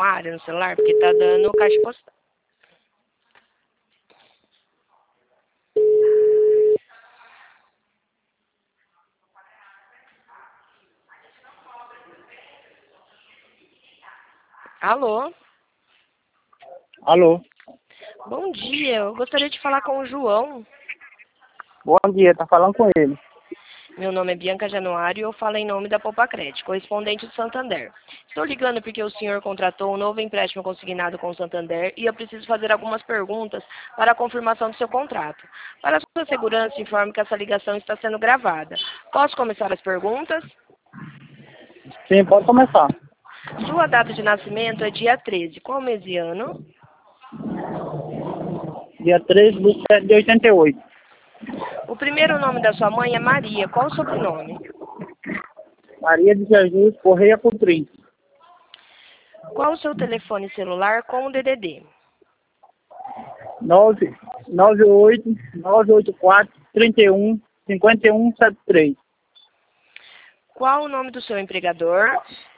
Januário no celular? Porque tá dando caixa postal. Alô? Alô, Bom dia, eu gostaria de falar com o João. bom dia, tá falando com ele. Meu nome é Bianca Januário e eu falo em nome da Poupa-Crédito, correspondente do Santander. Estou ligando porque o senhor contratou um novo empréstimo consignado com o Santander e eu preciso fazer algumas perguntas para a confirmação do seu contrato. Para a sua segurança, informe que essa ligação está sendo gravada. Posso começar as perguntas? Sim, pode começar. Sua data de nascimento é dia 13. Qual mês e ano? Dia 13/7/88. O primeiro nome da sua mãe é Maria. Qual o sobrenome? Maria de Jesus Correia Coutrinho. Qual o seu telefone celular com o DDD? 998-984-31-5173. Qual o nome do seu empregador?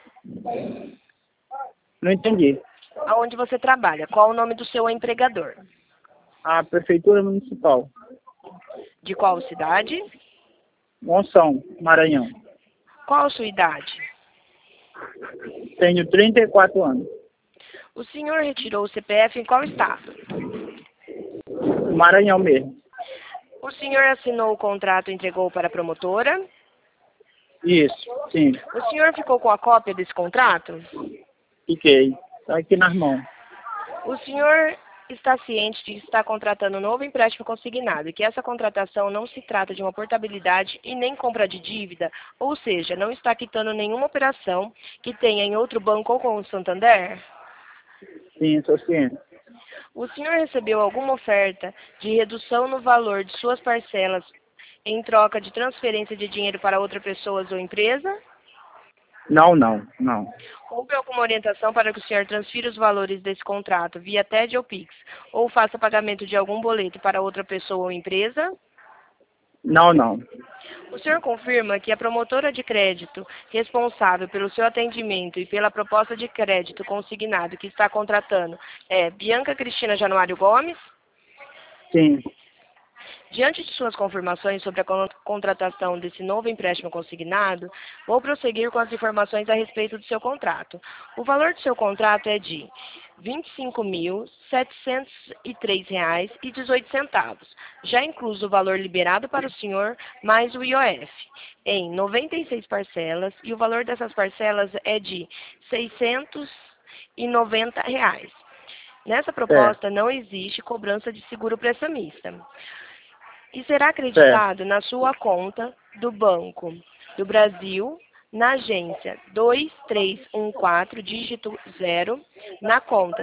Não entendi. Aonde você trabalha? Qual o nome do seu empregador? A Prefeitura Municipal. De qual cidade? Monção, Maranhão. Qual a sua idade? Tenho 34 anos. O senhor retirou o CPF em qual estado? Maranhão mesmo. O senhor assinou o contrato e entregou para a promotora? Isso, sim. O senhor ficou com a cópia desse contrato? Fiquei. Tá aqui nas mãos. O senhor está ciente de que está contratando um novo empréstimo consignado e que essa contratação não se trata de uma portabilidade e nem compra de dívida, ou seja, não está quitando nenhuma operação que tenha em outro banco ou com o Santander? Sim, sou ciente. O senhor recebeu alguma oferta de redução no valor de suas parcelas em troca de transferência de dinheiro para outra pessoa ou empresa? Não. Houve alguma orientação para que o senhor transfira os valores desse contrato via TED ou Pix, ou faça pagamento de algum boleto para outra pessoa ou empresa? Não. O senhor confirma que a promotora de crédito responsável pelo seu atendimento e pela proposta de crédito consignado que está contratando é Bianca Cristina Januário Gomes? Sim. Diante de suas confirmações sobre a contratação desse novo empréstimo consignado, vou prosseguir com as informações a respeito do seu contrato. O valor do seu contrato é de R$ 25.703,18, já incluso o valor liberado para o senhor mais o IOF, em 96 parcelas, e o valor dessas parcelas é de R$ 690. Nessa proposta não existe cobrança de seguro prestamista. E será acreditado na sua conta do Banco do Brasil, na agência 2314, dígito 0, na conta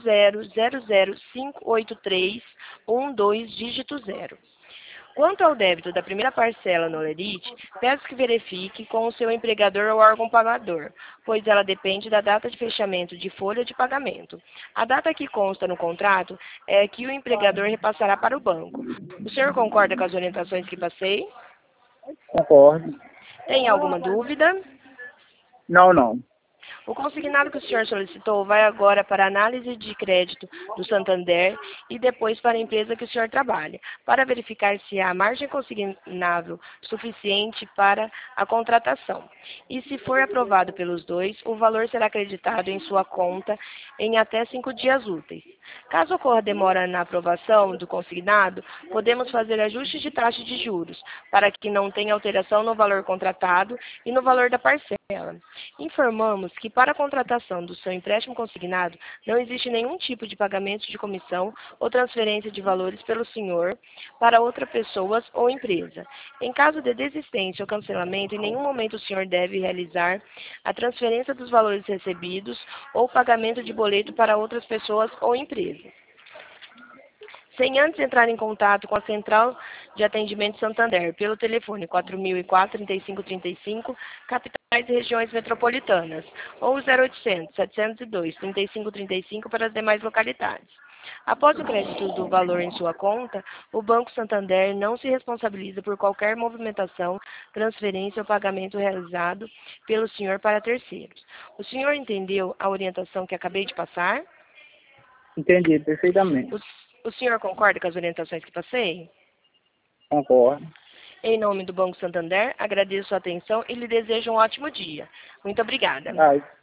000058312, dígito 0. Quanto ao débito da primeira parcela no Lerite, peço que verifique com o seu empregador ou órgão pagador, pois ela depende da data de fechamento de folha de pagamento. A data que consta no contrato é que o empregador repassará para o banco. O senhor concorda com as orientações que passei? Concordo. Tem alguma dúvida? Não. O consignado que o senhor solicitou vai agora para a análise de crédito do Santander e depois para a empresa que o senhor trabalha, para verificar se há margem consignável suficiente para a contratação. E se for aprovado pelos dois, o valor será acreditado em sua conta em até 5 dias úteis. Caso ocorra demora na aprovação do consignado, podemos fazer ajustes de taxa de juros, para que não tenha alteração no valor contratado e no valor da parcela. Informamos que para a contratação do seu empréstimo consignado não existe nenhum tipo de pagamento de comissão ou transferência de valores pelo senhor para outra pessoa ou empresa. Em caso de desistência ou cancelamento, em nenhum momento o senhor deve realizar a transferência dos valores recebidos ou pagamento de boleto para outras pessoas ou empresas, sem antes entrar em contato com a Central de Atendimento Santander, pelo telefone 4004-3535, capitais e regiões metropolitanas, ou 0800-702-3535 para as demais localidades. Após o crédito do valor em sua conta, o Banco Santander não se responsabiliza por qualquer movimentação, transferência ou pagamento realizado pelo senhor para terceiros. O senhor entendeu a orientação que acabei de passar? Entendi perfeitamente. O senhor concorda com as orientações que passei? Concordo. Em nome do Banco Santander, agradeço a atenção e lhe desejo um ótimo dia. Muito obrigada. Ah,